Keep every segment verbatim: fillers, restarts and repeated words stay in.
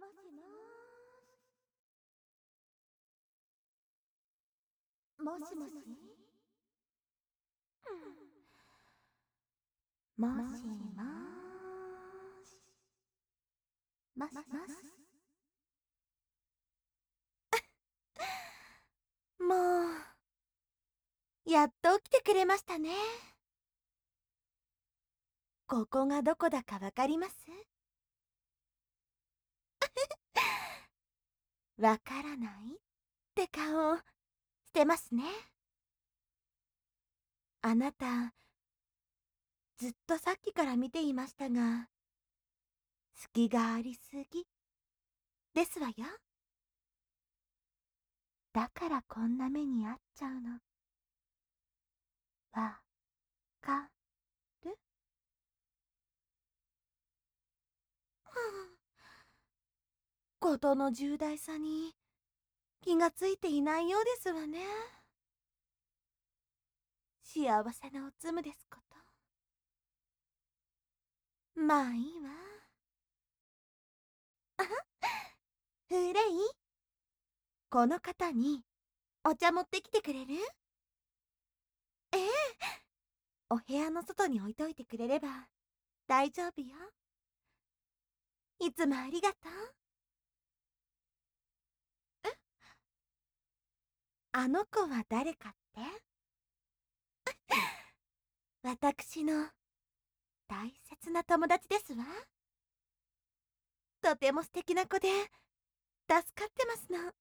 しもーし。もしもし。もしもーし。もしもし。もう、やっと起きてくれましたね。ここがどこだかわかります？わからないって顔してますね。あなた、ずっとさっきから見ていましたが、隙がありすぎですわよ。だからこんな目に遭っちゃうの。わかる？ことの重大さに気がついていないようですわね。幸せなおつむですこと。まあいいわ。あはフレイ、この方にお茶持ってきてくれる？ええ、お部屋の外に置いといてくれれば大丈夫よ。いつもありがとう。え、あの子は誰かって？私の大切な友達ですわ。とても素敵な子で助かってますの。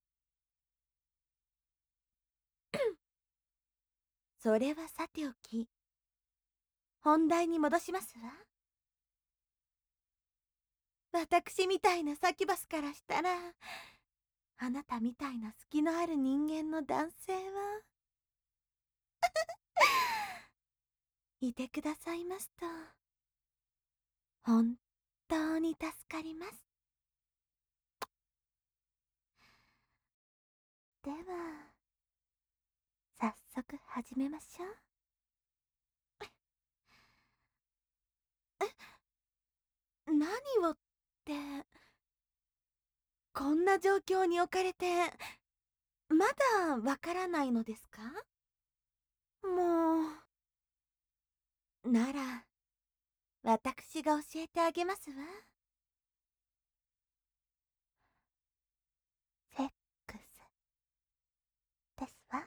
それはさておき、本題に戻しますわ。私みたいなサキュバスからしたら、あなたみたいな隙のある人間の男性は、いてくださいますと、本当に助かります。では、早速始めましょう。え、何をって、こんな状況に置かれて、まだわからないのですか？もう、なら、私が教えてあげますわ。セックスですわ。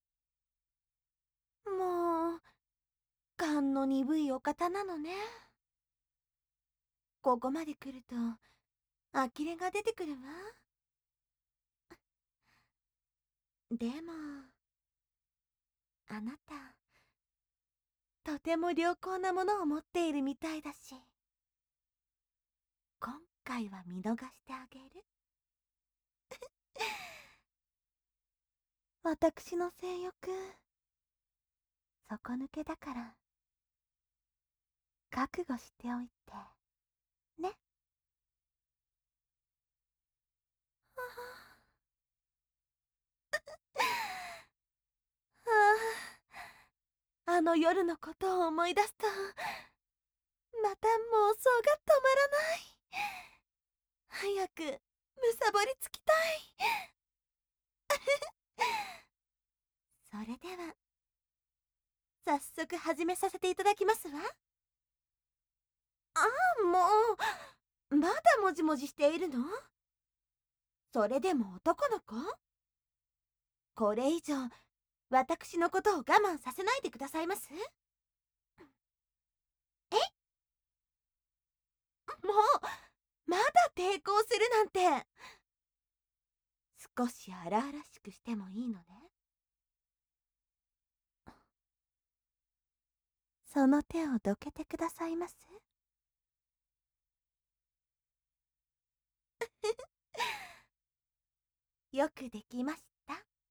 もう、勘の鈍いお方なのね。ここまで来ると、呆れが出てくるわ。でも、あなた、とても良好なものを持っているみたいだし、今回は見逃してあげる。私の性欲、底抜けだから、覚悟しておいて、ね。はあ、あの夜のことを思い出すと、また妄想が止まらない。早く、むさぼりつきたい。それでは、早速始めさせていただきますわ。ああ、もう、まだもじもじしているの？それでも男の子？これ以上、私のことを我慢させないでくださいます？え？もう、まだ抵抗するなんて。少し荒々しくしてもいいのね。その手をどけてくださいます？よくできました。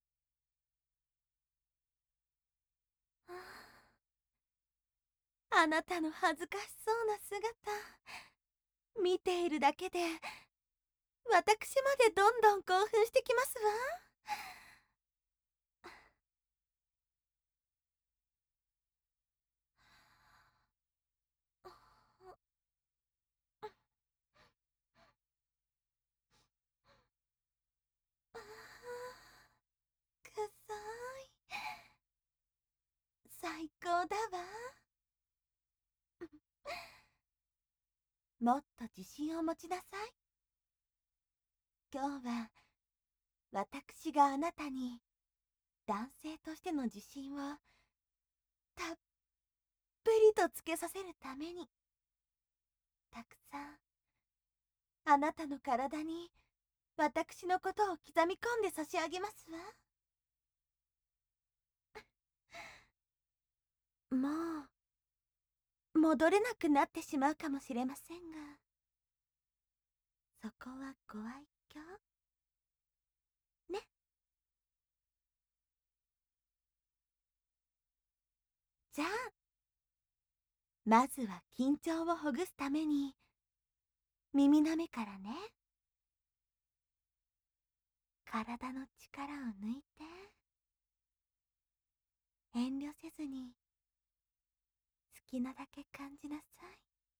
あなたの恥ずかしそうな姿、見ているだけで、私までどんどん興奮してきますわ。 もっと自信を持ちなさい。今日は私があなたに男性としての自信をたっぷりとつけさせるために、たくさんあなたの体に私のことを刻み込んで差し上げますわ。もう戻れなくなってしまうかもしれませんが、そこはご愛嬌ね。じゃあまずは緊張をほぐすために耳なめからね。体の力を抜いて、遠慮せずに好きなだけ感じなさい。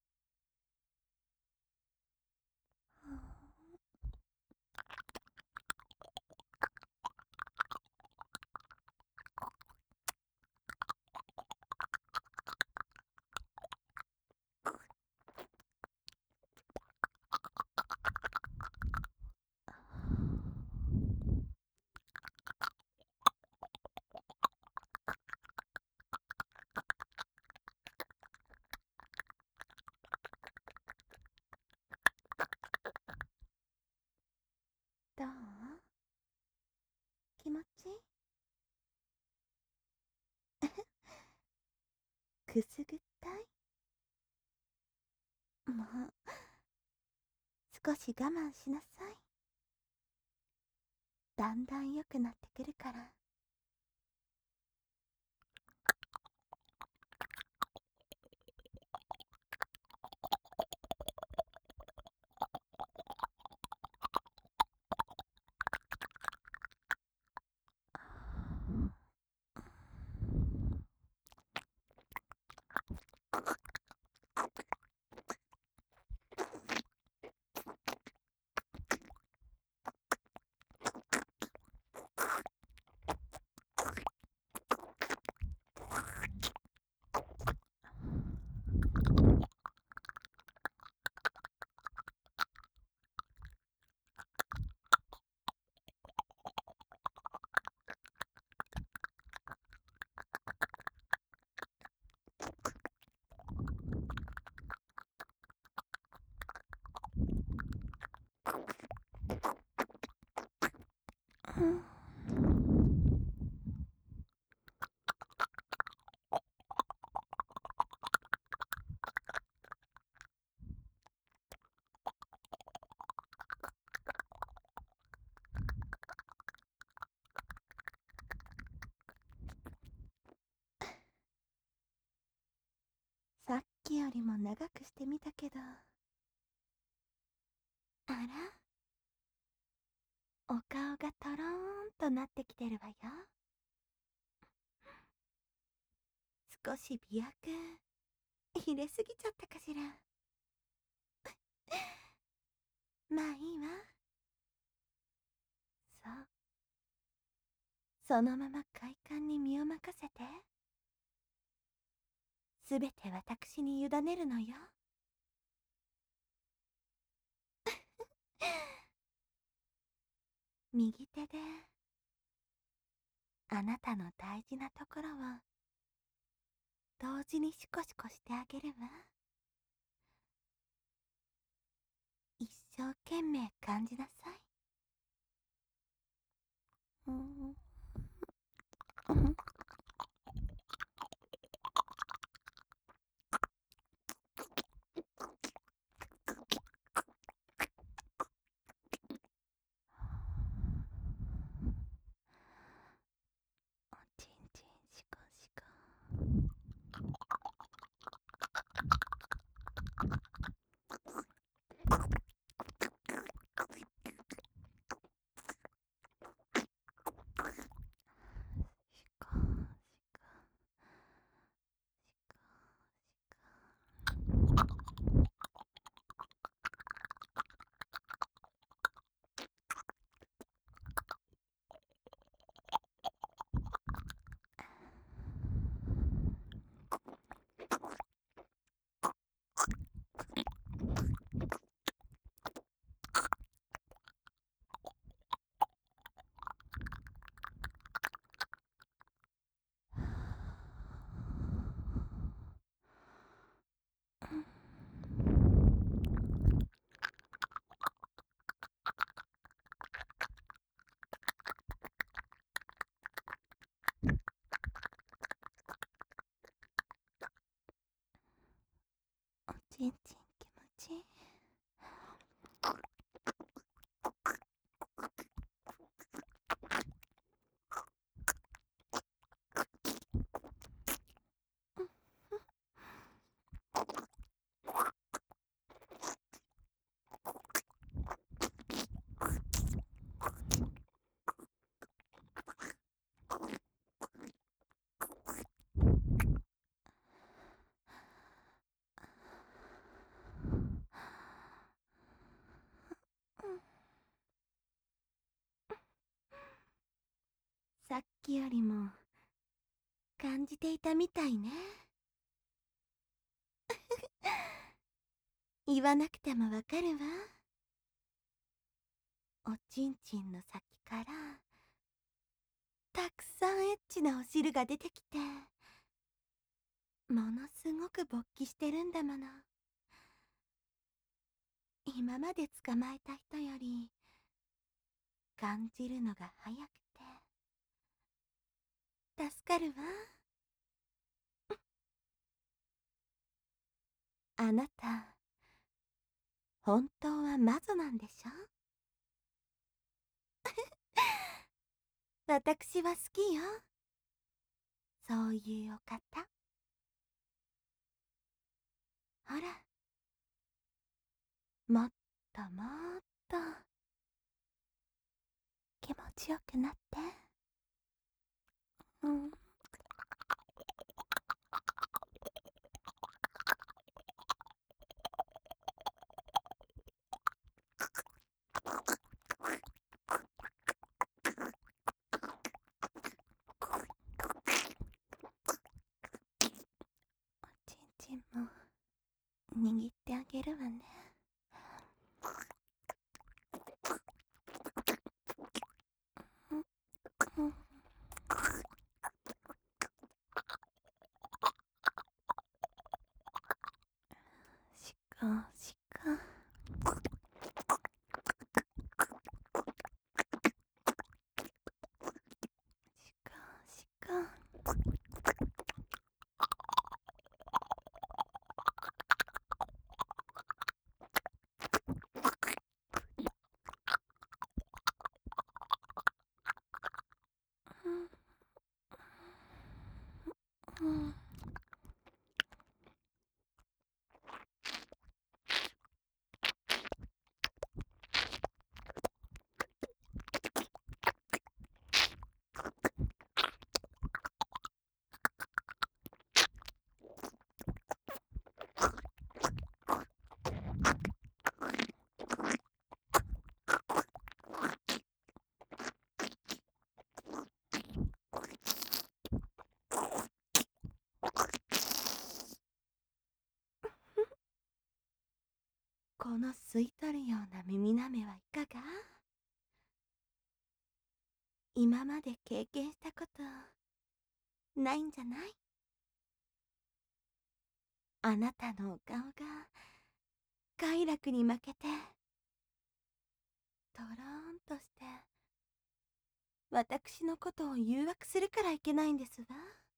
どう？気持ちいい？くすぐったい？もう少し我慢しなさい。だんだん良くなってくるから。うん。さっきよりも長くしてみたけど、あら、お顔がとろーんとなってきてるわよ。少し美薬入れすぎちゃったかしら。まあいいわ。そう、そのまま快感に身を任せて。すべて私に委ねるのよ。右手であなたの大事なところを同時にシコシコしてあげるわ。一生懸命感じなさい。うん、うん、おちんちんシコシコ。シコ時よりも感じていたみたいね。言わなくてもわかるわ。おちんちんの先からたくさんエッチなお汁が出てきて、ものすごく勃起してるんだもの。今まで捕まえた人より感じるのが早くて助かるわ。あなた本当はマゾなんでしょ？私は好きよ、そういうお方。ほら、もっともっと気持ちよくなって。うん。おちんちんも握ってあげるわね。うん、しかしかしかしか。うん、この吸い取るような耳なめはいかが？今まで経験したことないんじゃない？あなたのお顔が快楽に負けてとろーんとして私のことを誘惑するからいけないんですわ。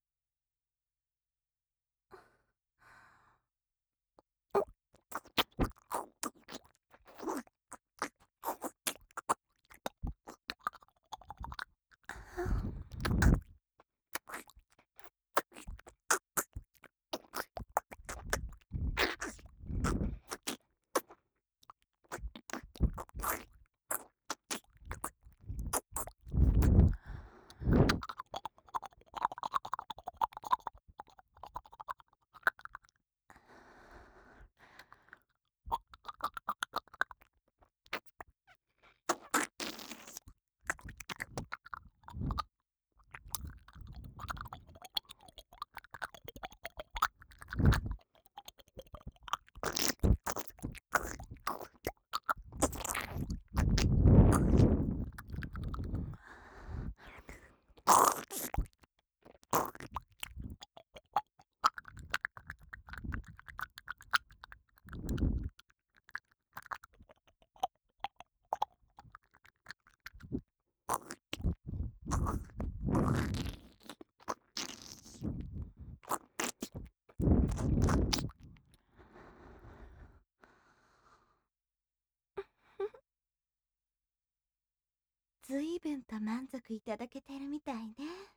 ずいぶんと満足いただけてるみたいね。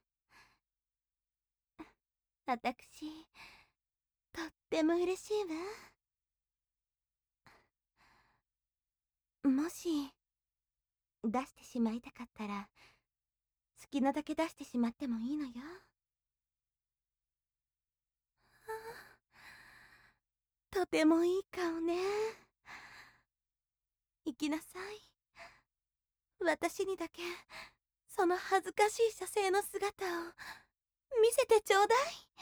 私とっても嬉しいわ。もし出してしまいたかったら好きなだけ出してしまってもいいのよ。とてもいい顔ね。行きなさい。私にだけその恥ずかしい写生の姿を見せてちょうだい。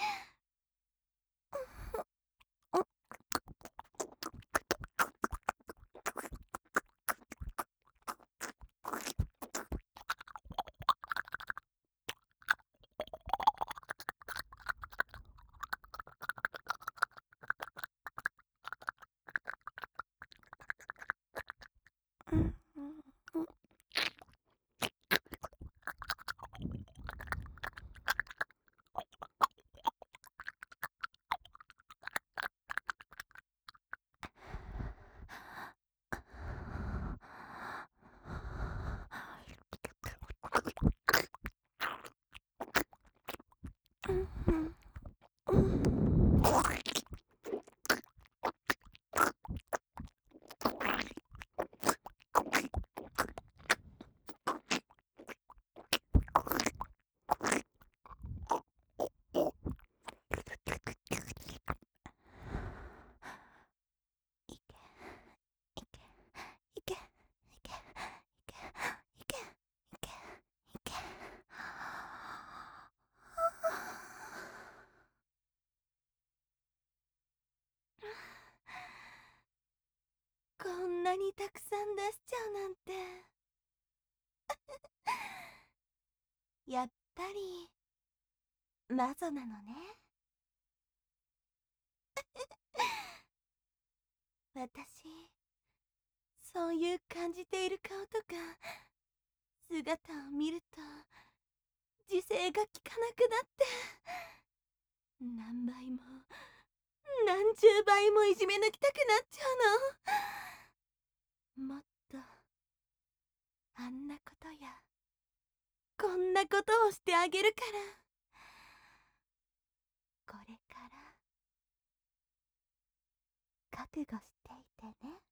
こんなにたくさん出しちゃうなんて。やっぱりマゾなのね。私、そういう感じている顔とか姿を見ると自制が効かなくなって、何倍も何十倍もいじめ抜きたくなっちゃうの。もっとあんなことやこんなことをしてあげるから、これから覚悟していてね。